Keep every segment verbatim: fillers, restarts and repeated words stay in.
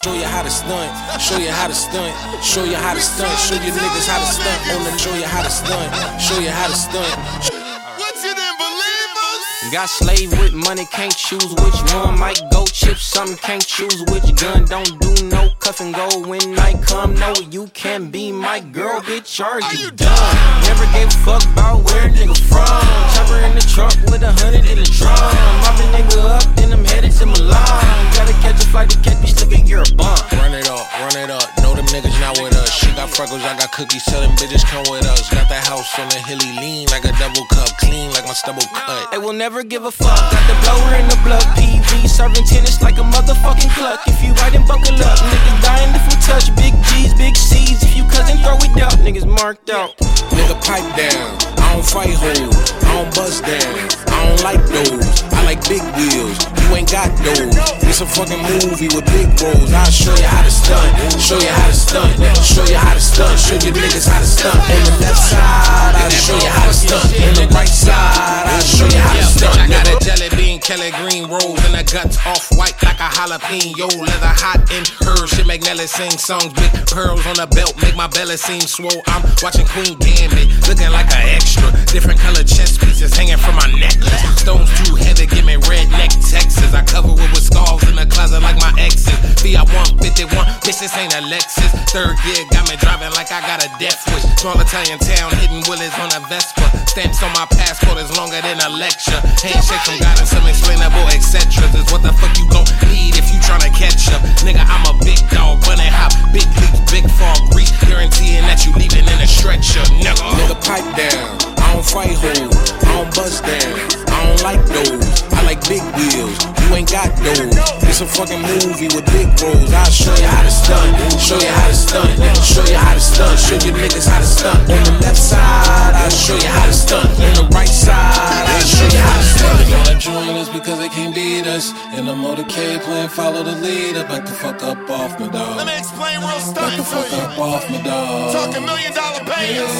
Show you how to stunt, show you how to stunt, show you how to stunt, show you niggas how to stunt on the show you how to stunt, show you how to stunt. What you didn't believe us? Got slave with money, can't choose which one. Might go chip something, can't choose which gun. Don't do no cuff and go when night come. No, you can't be my girl, get charged, you done. Never gave a fuck about where a nigga from. Chopper in the trunk with a hundred in the drum. Mop a nigga up, then I'm headed to Milan. Gotta catch a flight to catch me slipping, you're a bum. Run it up, run it up, know them niggas not with us. She got freckles, I got cookies, tell them bitches come with us. Got that house on the hilly, lean like a double cup, clean like my stubble cut. They will never give a fuck, got the blower in the blood, P V, serving tennis like a motherfucking cluck. If you right and buckle up, niggas dying if we touch, big G's, big C's. If you cousin, throw it up, niggas marked out. Nigga pipe down, I don't fight hoes, I don't bust down, I don't like those, I like big wheels, you ain't got those. It's a fucking movie with big roles. I'll show you how to stunt, show you how to stunt, show you how to stunt, show you niggas how to stunt. On the left side, I'll show you how to stunt. On the right side, I'll show you how to stunt. I got a jelly bean, Kelly green rose, and the guts off white like a jalapeno. Leather hot in her, shit make Nelly sing songs. Big pearls on the belt make my belly seem swole. I'm watching Queen Gambit, looking like an extra. Different color chest pieces hanging from my necklace. Stones too heavy, give me redneck Texas. I cover it with scars in the closet like my exes. Fiat one fifty-one, bitch, this ain't a Lexus. Third gear got me driving like I got a death wish. Small Italian town, hitting Willis on a Vespa. Stamps on my passport is longer than a lecture. Handshake from God and some explainable et cetera. Is what the fuck you gon' need if you tryna catch up. Nigga, I'm a big dog, bunny hop, big leaps, big fog grease. Guaranteeing that you leaving in a stretcher, nigga. Nigga, pipe down, I don't fight hoes, I don't bust down, I don't like those. I like big wheels, you ain't got those. It's a fucking movie with big roles. I'll show you how to stunt, show you how to stunt, show you how to stunt, show you niggas how to stunt. On the left side, I'll show you how to stunt. On the right side, I'll show you how to stunt. They gonna join us because they can't beat us. In the motorcade plan, follow the leader. Back the fuck up off me, dog. Let me explain real stuff Back the to fuck you. up off me, dog. Talking million dollar payers,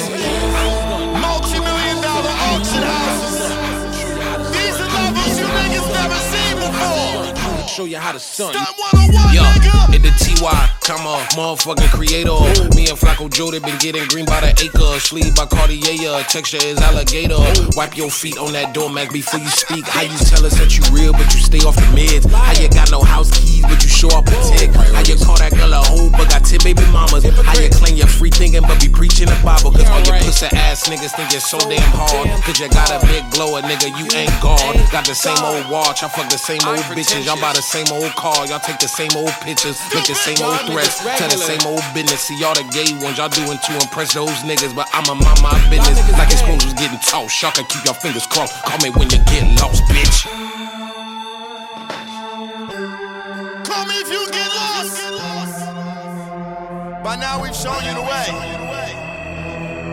multi-million dollar auction houses. These are levels you niggas never seen before. Show you how to stunt. Stunt one oh one, Yo, nigga. hit the T Y, come on, motherfucking creator. Me and Flacco Joe, they been getting green by the acre. Sleeve by Cartier, texture is alligator. Wipe your feet on that doormat before you speak. How you tell us that you real, but you stay off the meds? How you got no house keys, but you show up a tick? How you call that girl a hoe, but got ten baby mamas? How you claim you're free thinking, but be preaching the Bible? Cause all your pussy ass niggas think you're so damn hard. Cause you got a big blower, nigga, you ain't God. Got the same old watch, I fuck the same old bitches. Y'all buy the same old car, y'all take the same old pictures, make the same old threats, tell the same old business. See all the gay ones y'all doing to impress those niggas, but I'ma mind my business. Like your spoons was getting tossed, y'all can keep your fingers crossed. Call me when you get lost, bitch. Call me if you get lost. By now we've shown you the way.